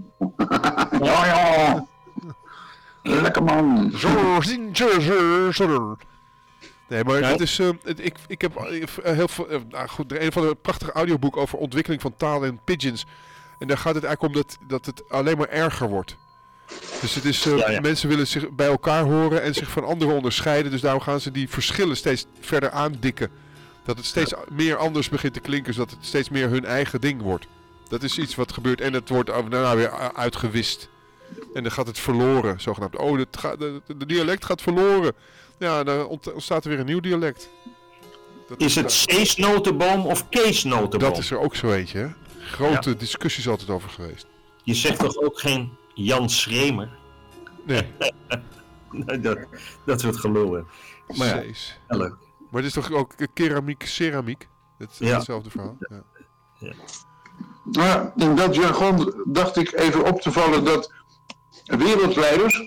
Ja, ja. Lekker man. Zo, zintje, zo, zo. Nee, maar Ja. het is, uh, het, ik, ik heb uh, heel veel, uh, nou goed, er een van de prachtige audioboek over ontwikkeling van taal en pidgins. En daar gaat het eigenlijk om dat, dat het alleen maar erger wordt. Dus het is, uh, Ja, ja. mensen willen zich bij elkaar horen en zich van anderen onderscheiden. Dus daarom gaan ze die verschillen steeds verder aandikken. Dat het steeds meer anders begint te klinken, zodat het steeds meer hun eigen ding wordt. Dat is iets wat gebeurt en het wordt daarna weer u- uitgewist. En dan gaat het verloren, zogenaamd. Oh, het gaat, de, de dialect gaat verloren. Ja, dan ont- ontstaat er weer een nieuw dialect. Dat Is het Ceesnotenboom of Keesnotenboom? Dat is er ook zo eentje, hè? Grote discussies altijd over geweest. Je zegt toch ook geen Jan Schremer? Nee, Nee, dat, dat soort gelul. Maar ja, Cees. ja, leuk. Maar het is toch ook keramiek, ceramiek? Het is Ja. hetzelfde verhaal. Ja. Nou, in dat jargon dacht ik even op te vallen dat wereldleiders,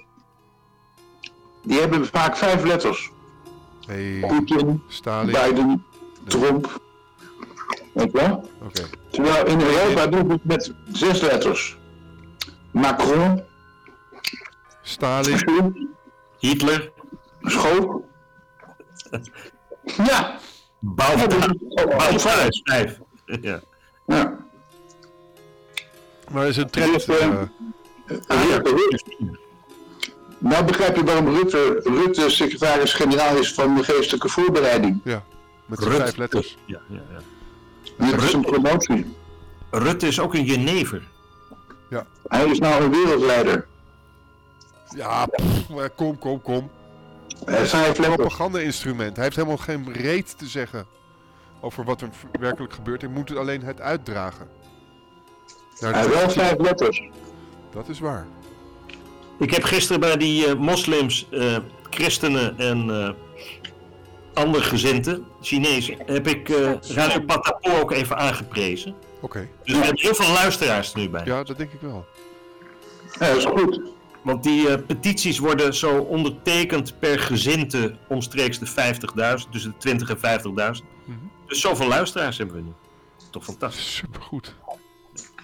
die hebben vaak vijf letters. Hey, Poetin, Stalin. Biden, Trump. Weet je wel? Oké. Terwijl in Europa doen we het met zes letters. Macron, Stalin. Schulz, Hitler, Schoof. Ja, Bouwta, Bouwta is vijf. Ja. ja. Maar er is een trend. Dus, eh, eh, Ah, ja, nou begrijp je waarom Rutte, Rutte secretaris-generaal is van de geestelijke voorbereiding. ja, met z'n Rutte. vijf letters. Ja, ja, ja. Dit is een promotie. Rutte is ook een Jenever. Hij is nou een wereldleider. Ja, pff, maar kom, kom, kom. Hij is vijf letters. Propaganda-instrument. Hij heeft helemaal geen reet te zeggen over wat er v- werkelijk gebeurt. Hij moet het alleen het uitdragen. Nou, Hij dat, heeft wel vijf letters. dat is waar. Ik heb gisteren bij die uh, moslims, uh, christenen en uh, andere gezindten, Chinezen, heb ik uh, Radio Patapo ook even aangeprezen. Oké. Dus we hebben heel veel luisteraars er nu bij. Ja, dat denk ik wel. Ja, dat is goed. Want die uh, petities worden zo ondertekend per gezinte omstreeks de vijftigduizend, tussen de twintig en vijftigduizend. Mhm. Dus zoveel luisteraars hebben we nu. Toch fantastisch. Supergoed.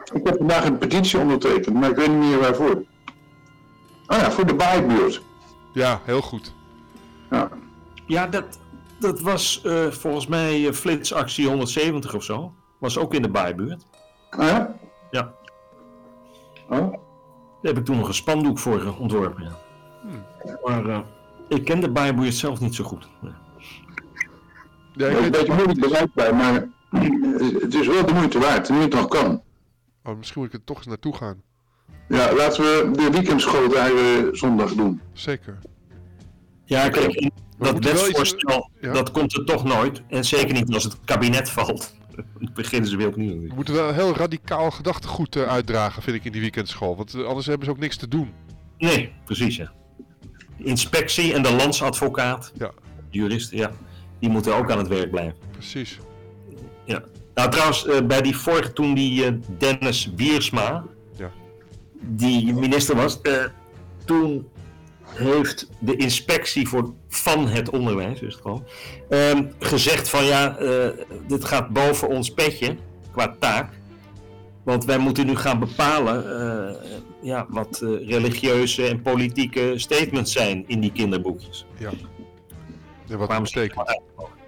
Ik heb vandaag een petitie ondertekend, maar ik weet niet meer waarvoor. Oh ja, voor de baaibuurt. Ja, heel goed. Ja. Ja, dat, dat was uh, volgens mij uh, flitsactie honderdzeventig of zo. Was ook in de baaibuurt. Ah, ja? Ja. Oh? Daar heb ik toen nog een spandoek voor uh, ontworpen. Ja. Hmm. Maar uh, ik ken de baaibuurt zelf niet zo goed. Nee. Ja, ik ja, weet een beetje moeilijk bereikbaar, maar het is wel de moeite waard, nu het nog kan. Oh, misschien moet ik er toch eens naartoe gaan. Ja, laten we de weekendschool daar uh, zondag doen. Zeker. Ja, kijk, dat wetsvoorstel, iets... ja? dat komt er toch nooit. En zeker niet als het kabinet valt. Dan beginnen ze weer opnieuw. We moeten wel heel radicaal gedachtegoed uh, uitdragen, vind ik, in die weekendschool. Want uh, anders hebben ze ook niks te doen. Nee, precies, ja. De inspectie en de landsadvocaat, ja. de juristen, ja, die moeten ook aan het werk blijven. Precies. Ja. Nou, trouwens, uh, bij die vorige, toen die uh, Dennis Wiersma, ja. die minister was, uh, toen heeft de inspectie voor, van het onderwijs, is het gewoon, uh, gezegd van ja, uh, dit gaat boven ons petje, qua taak. Want wij moeten nu gaan bepalen uh, ja, wat uh, religieuze en politieke statements zijn in die kinderboekjes. Ja. En wat dat betekent.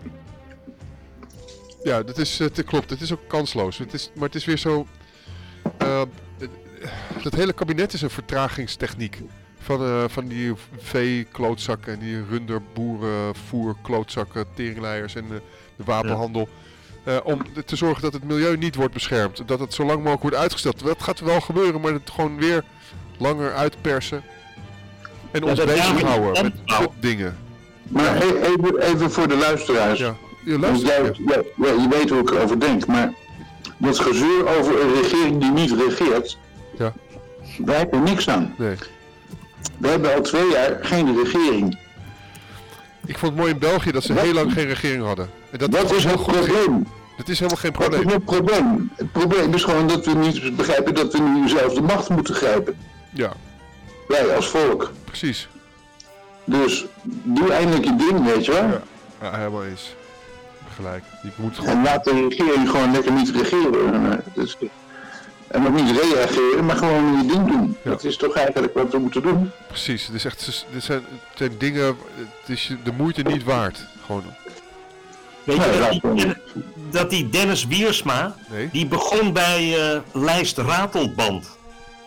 Ja, dat is, het klopt. Het is ook kansloos. Het is, maar het is weer zo... Uh, dat hele kabinet is een vertragingstechniek. Van, uh, van die vee-klootzakken en die runderboerenvoer-klootzakken, teringleiers en uh, de wapenhandel. Ja. Uh, om te zorgen dat het milieu niet wordt beschermd. Dat het zo lang mogelijk wordt uitgesteld. Dat gaat wel gebeuren, maar het gewoon weer langer uitpersen. En ons ja, bezighouden met nou. dingen. Maar ja. even, even voor de luisteraars. Ja. Je, luister, jij, ja. Ja, ja, je weet hoe ik erover denk, maar dat gezeur over een regering die niet regeert, ja. daar heb je niks aan. Nee. We hebben al twee jaar geen regering. Ik vond het mooi in België dat ze dat, heel lang geen regering hadden. En dat, dat is het probleem. Dat is helemaal geen probleem. Dat is het probleem. Het probleem is gewoon dat we niet begrijpen dat we nu zelf de macht moeten grijpen. Ja. Wij als volk. Precies. Dus doe eindelijk je ding, weet je wel. Ja, ja helemaal eens. Gelijk. Je moet gewoon... En laat de regering gewoon lekker niet regeren. Dus, en ook niet reageren, maar gewoon je ding doen. Ja. Dat is toch eigenlijk wat we moeten doen. Precies. Het is echt, dit zijn, het zijn dingen, het is de moeite niet waard. Gewoon. Weet je, ja, dat, die, dat die Dennis Wiersma, nee? die begon bij uh, Lijst Ratelband.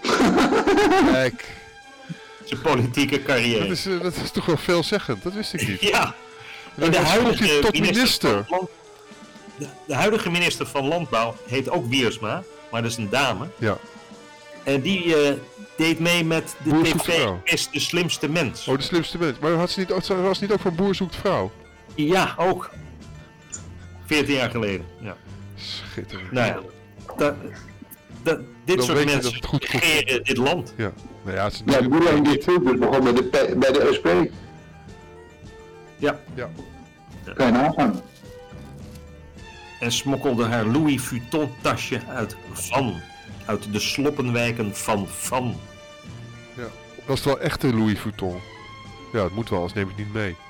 Kijk. Zijn politieke carrière. Dat is, uh, dat is toch wel veelzeggend, dat wist ik niet. Ja. En de huidige tot minister. minister. Van, de, de huidige minister van Landbouw heet ook Wiersma, maar dat is een dame. Ja. En die uh, deed mee met de Boer T V is de slimste mens. Oh, de slimste mens. Maar had ze niet, was het niet ook van Boer zoekt vrouw? Ja, ook. veertien jaar geleden. Ja. Schitterend. Nou ja, dat, dat, dit Dan soort mensen het goed regeren dit land. Ja, nou ja, het is ja Boer en dit begon bij de, bij de S P. Ja. Ja. Kan je nagaan. En smokkelde haar Louis Vuitton tasje uit Van. Uit de sloppenwijken van Van. Ja, dat is wel echte Louis Vuitton. Ja, het moet wel, anders neem ik het niet mee.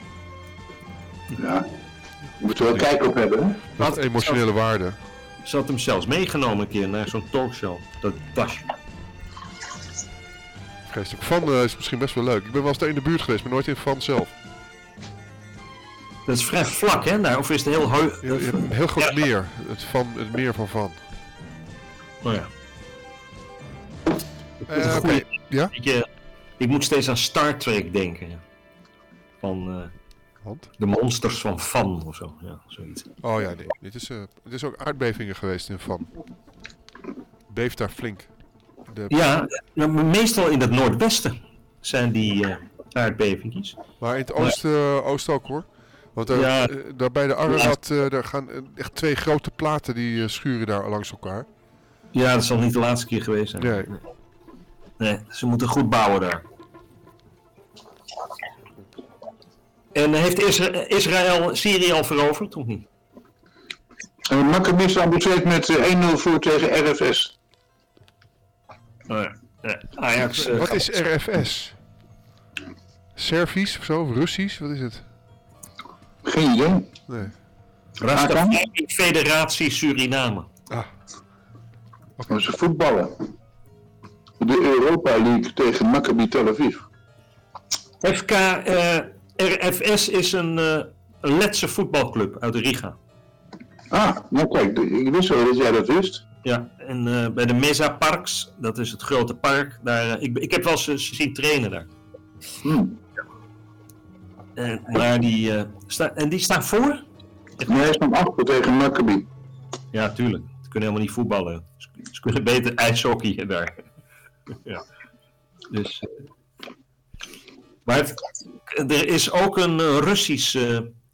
Ja, we moeten wel kijk op hebben. Hè? Dat is emotionele zelfs, waarde. Ze had hem zelfs meegenomen een keer naar zo'n talkshow. Dat tasje. Vreselijk. Van uh, is misschien best wel leuk. Ik ben wel eens daar in de buurt geweest, maar nooit in Van zelf. Dat is vrij vlak, hè? Daar, of is het heel heu... Heel, een heel groot ja. meer. Het, van, het meer van Van. Oh ja. Uh, Oké, okay. Ja? Ik, ik moet steeds aan Star Trek denken. Van uh, Want? de monsters van Van of zo. Ja, zoiets. Oh ja, nee. Dit is, uh, dit is ook aardbevingen geweest in Van. Beeft daar flink. De... Ja, meestal in het noordwesten zijn die uh, aardbevingjes. Maar in het oosten, uh, oosten ook hoor. Want uh, ja. uh, daar bij de Ararat, uh, daar gaan uh, echt twee grote platen die uh, schuren daar langs elkaar. Ja, dat zal niet de laatste keer geweest zijn. Nee. Nee, ze moeten goed bouwen daar. En heeft Isra- Israël Syrië al veroverd, of niet? Uh, Maccabi ambitieert met uh, één nul voor tegen R F S. Oh ja. Ja, Ajax, uh, wat is R F S? Servisch of zo? Of Russisch? Wat is het? Geen idee. Nee. Rastafari Federatie Suriname. Ah. Dat is voetballen. De Europa League tegen Maccabi Tel Aviv. F K uh, R F S is een uh, Letse voetbalclub uit Riga. Ah, nou kijk, ik wist wel dat jij dat wist. Ja, en uh, bij de Mesa Parks, dat is het grote park, daar, uh, ik, ik heb wel eens uh, zien trainen daar. Hmm. En, maar die, uh, sta, en die staan voor? Nee, hij stond achter tegen Maccabi. Ja, tuurlijk. Ze kunnen helemaal niet voetballen. Ze, ze kunnen beter ijshockeyen daar. Ja. Dus, uh, maar het, er is ook een uh, Russisch uh,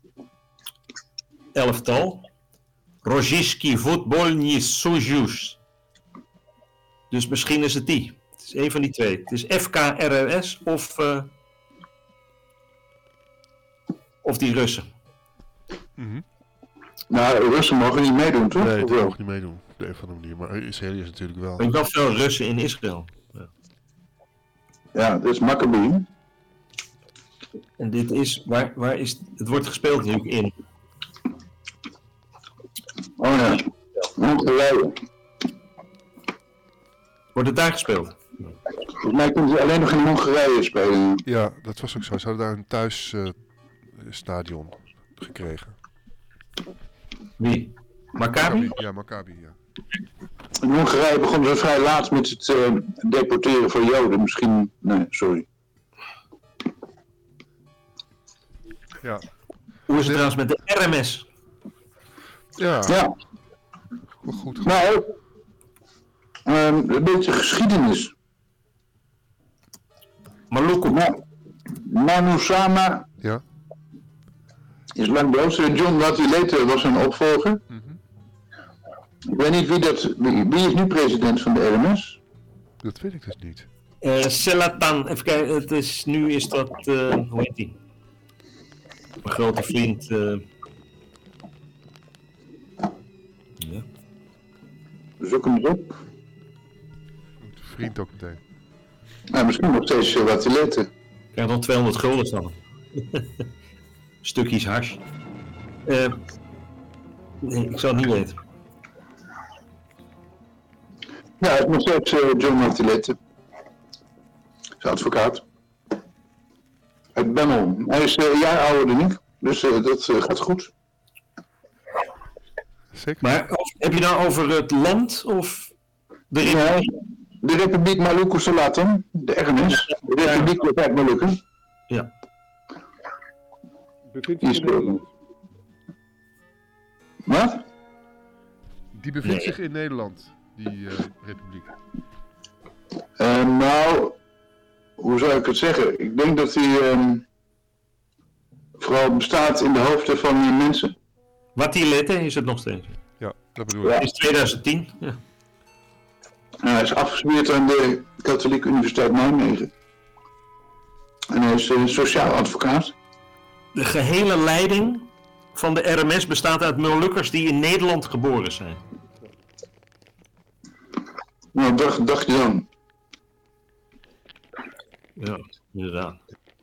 elftal. Rossijski Futbolny Soyuz. Dus misschien is het die. Het is een van die twee. Het is F K R S of, uh, of die Russen. Mm-hmm. Nou, de Russen mogen niet meedoen, toch? Nee, die mogen niet meedoen. Op de een of andere manier. Maar Israëliërs natuurlijk wel. Er zijn wel veel Russen in Israël. Ja, ja dit is Maccabi. En dit is, waar, waar is, het wordt gespeeld natuurlijk in. Oh ja, Hongarije. Wordt het daar gespeeld? Volgens mij kunnen ze alleen nog in Hongarije spelen. Ja, dat was ook zo. Ze hadden daar een thuisstadion uh, gekregen. Wie? Maccabi? Ja, Maccabi, ja. In Hongarije begonnen ze vrij laat met het uh, deporteren van Joden. Misschien, nee, sorry. Ja. Hoe is het trouwens met de R M S? Ja, Ja, wel goed. nou, um, een beetje geschiedenis. Maluku. Nou, Manu Sama Ja. is lang dood. John Watilete was zijn opvolger. Mm-hmm. Ik weet niet wie dat... Wie, wie is nu president van de R M S? Dat weet ik dus niet. Uh, Selatan, even kijken, het is, nu is dat, uh, hoe heet die? Mijn grote vriend. Uh... Ja. Zoek hem eens op. Vriend ook meteen. Nou, misschien nog steeds uh, Watilete. Krijg dan tweehonderd gulden dan. Stukjes hash. Uh, nee, ik zou het niet weten. Ja, hij is nog steeds uh, John Watilete. Zijn advocaat. Uit Bemmel. Hij is uh, een jaar ouder dan ik. Dus uh, dat uh, gaat goed. Zeker. Maar of, heb je nou over het land of de republiek? Ja, de Republiek Maluku Selatan, de R M S. De Republiek uit Maluku. Ja. Bevindt zich in Nederland. Wat? Die bevindt Nee. zich in Nederland, die uh, republiek. Uh, nou, hoe zou ik het zeggen? Ik denk dat hij um, vooral bestaat in de hoofden van uh, mensen. Watilete is het nog steeds. Ja, dat bedoel ik. Ja. Het is twintig tien. Ja. Uh, hij is afgestudeerd aan de Katholieke Universiteit Nijmegen. En hij is uh, sociaal advocaat. De gehele leiding van de R M S bestaat uit Molukkers die in Nederland geboren zijn. Nou, dacht, dacht je dan? Ja, inderdaad.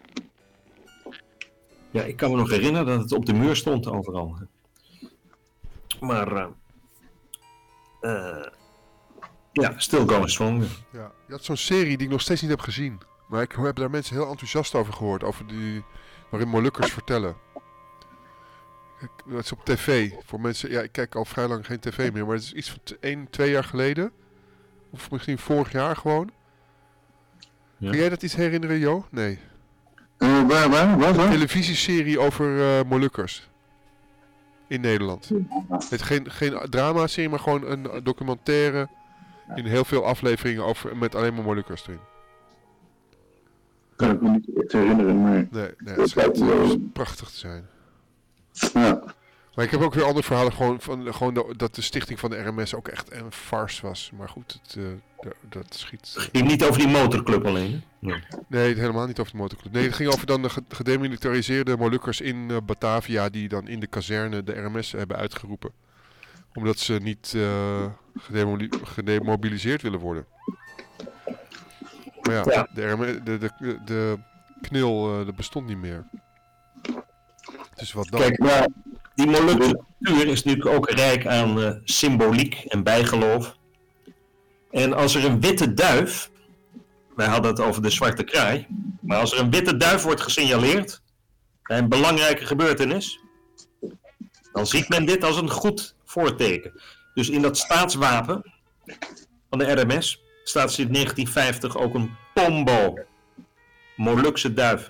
Ja, ik kan me nog herinneren dat het op de muur stond overal. Maar, uh, uh, ja, still going strong. Ja, je had zo'n serie die ik nog steeds niet heb gezien. Maar ik heb daar mensen heel enthousiast over gehoord. Over die, waarin Molukkers vertellen. Dat is op tv. Voor mensen, ja, ik kijk al vrij lang geen tv meer. Maar het is iets van t- één, twee jaar geleden. Of misschien vorig jaar gewoon. Ja. Kun jij dat iets herinneren, Jo? Nee. Uh, waar, waar, waar, Een waar? televisieserie over uh, Molukkers. In Nederland. Het is geen, geen drama-serie, maar gewoon een documentaire. In heel veel afleveringen over, met alleen maar Molukkers erin. Kan ik me niet echt herinneren, maar... Nee, nee het schijnt uh, prachtig te zijn. Ja. Maar ik heb ook weer andere verhalen, gewoon, van, gewoon de, dat de stichting van de R M S ook echt een farce was. Maar goed, het, uh, de, dat schiet... Het ging niet over die motorclub alleen, hè? Nee. Nee, helemaal niet over de motorclub. Nee, het ging over dan de gedemilitariseerde Molukkers in uh, Batavia die dan in de kazerne de R M S hebben uitgeroepen. Omdat ze niet uh, gedemoli- gedemobiliseerd willen worden. Maar ja, Ja. de, R M S, de, de, de knil uh, dat bestond niet meer. Dus wat dan? Kijk, maar die Molukse cultuur is natuurlijk ook rijk aan uh, symboliek en bijgeloof. En als er een witte duif, wij hadden het over de zwarte kraai, maar als er een witte duif wordt gesignaleerd, bij een belangrijke gebeurtenis, dan ziet men dit als een goed voorteken. Dus in dat staatswapen van de R M S staat sinds negentien vijftig ook een pombo, Molukse duif.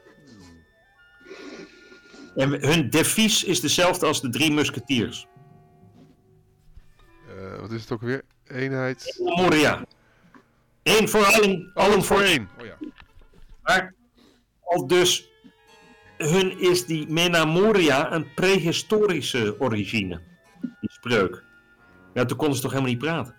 En hun devies is dezelfde als de drie musketiers. Uh, wat is het ook weer? Eenheid. Moria. Eén voor allen, allen voor één. Oh ja. Maar al dus hun is die Mena Moria een prehistorische origine. Die spreuk. Ja, toen konden ze toch helemaal niet praten.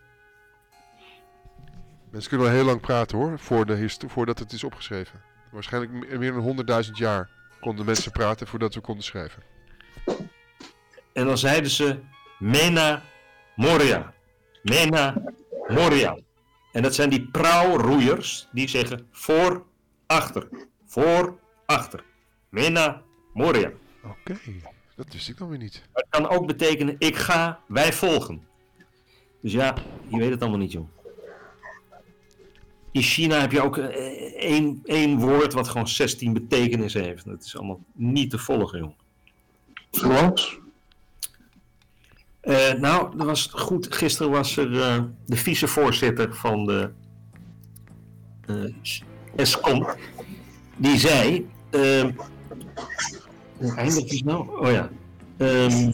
Mensen kunnen wel heel lang praten hoor, voor de hist- voordat het is opgeschreven. Waarschijnlijk meer dan honderdduizend jaar konden mensen praten voordat we konden schrijven. En dan zeiden ze Mena Moria. Mena Moria. En dat zijn die prauwroeiers die zeggen voor, achter, voor, achter. Mena Moria. Oké, okay, dat wist ik dan weer niet. Dat kan ook betekenen ik ga, wij volgen. Dus ja, je weet het allemaal niet, joh. In China heb je ook één, één woord wat gewoon zestien betekenissen heeft. Dat is allemaal niet te volgen, joh. Zoals? Uh, nou, dat was goed. Gisteren was er uh, de vicevoorzitter van de uh, Eskom. Die zei... Uh, hoe eindigt die nou? Oh ja. Um,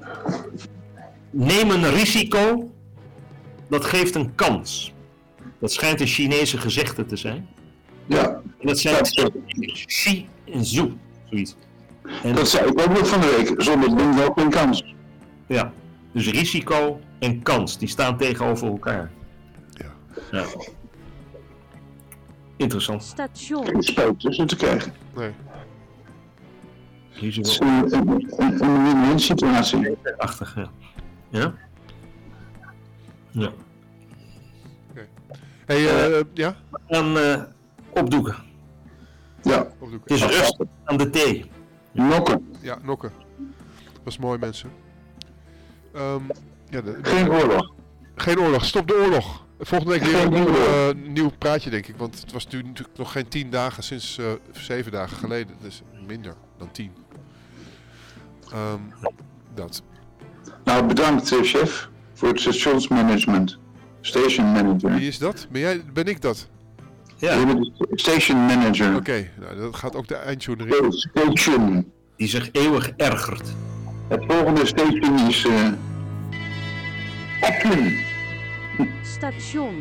neem een risico. Dat geeft een kans. Dat schijnt een Chinese gezegde te zijn. Ja. En dat zijn Xi en Zhu. Zoiets. En dat zei ik ook nog van de week. Zonder ding wel geen kans. Ja. Dus risico en kans, die staan tegenover elkaar. Ja. Ja. Interessant. Station. Geen spijt tussen te krijgen. Nee. Hier Het is een, een, een, een win-win situatie. Achtig, ja. Ja? Ja. Okay. Hey, uh, ja? We gaan uh, opdoeken. Ja. Opdoeken. Het is rustig aan de thee. Nokken. Ja, nokken. Dat was mooi, mensen. Um, ja, de, de, Geen oorlog. Geen oorlog. Stop de oorlog. Volgende week weer een nieuw, uh, nieuw praatje, denk ik. Want het was natuurlijk nog geen tien dagen sinds uh, zeven dagen geleden. Dus minder dan tien. Um, dat. Nou, bedankt, uh, chef, voor het stationsmanagement. Station manager. Wie is dat? Ben, jij, ben ik dat? Ja. Je bent de station manager. Oké, okay, nou, dat gaat ook de eindtune erin. Station. Die zich eeuwig ergert. Het volgende station is... Uh, Action. Station.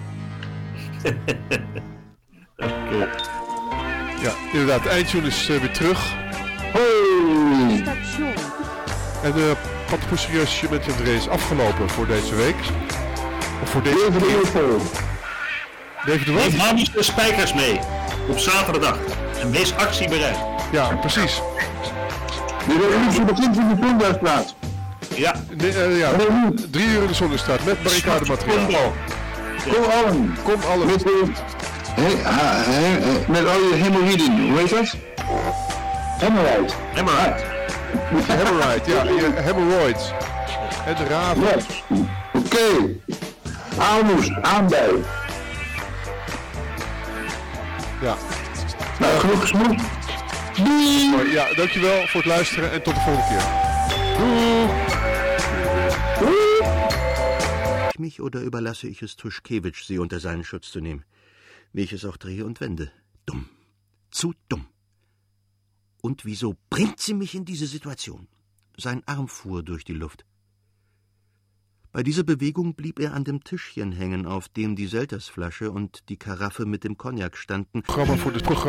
Okay. Ja, inderdaad, de eindtune is uh, weer terug. Hey. Station. En de uh, Patpoesserieus met André is afgelopen voor deze week. Of voor deze Leven de Leopold. Leven de wat? Neem namens de spijkers mee. Op zaterdag. En wees actiebereid. Ja, precies. De revolutie begint in de Vondhuisplaats. Ja. Nee, uh, ja. Drie uur in de Zonnestraat met barricademateriaal. Kom allen. Kom allen. Met, uh, he, ha, he, he, met al je hemorrhoïden. Hoe heet dat? Hemorrhoid. Hemorrhoid. Hemorrhoid, ja. Je hemorrhoids. En de raven. Ja. Oké. Okay. Aalmoes. Aanbij. Ja. Nou, genoeg gesmoed. Doei. Ja, dankjewel voor het luisteren en tot de volgende keer. Doei. Mich oder überlasse ich es Tuschkewitsch, sie unter seinen Schutz zu nehmen? Wie ich es auch drehe und wende. Dumm. Zu dumm. Und wieso bringt sie mich in diese Situation? Sein Arm fuhr durch die Luft. Bei dieser Bewegung blieb er an dem Tischchen hängen, auf dem die Seltersflasche und die Karaffe mit dem Cognac standen. Programma voor dit programma.